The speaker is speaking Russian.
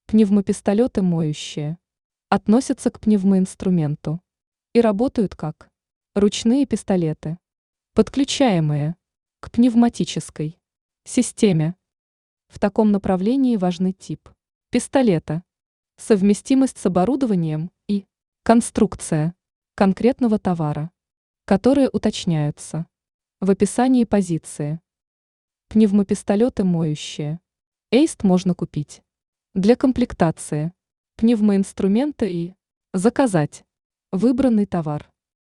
Пневмопистолеты моющие относятся к пневмоинструменту и работают как ручные пистолеты, подключаемые к пневматической системе. В таком направлении важны тип пистолета, совместимость с оборудованием и конструкция конкретного товара, которые уточняются в описании позиции. Пневмопистолеты моющие. Эйст можно купить для комплектации пневмоинструмента и заказать выбранный товар.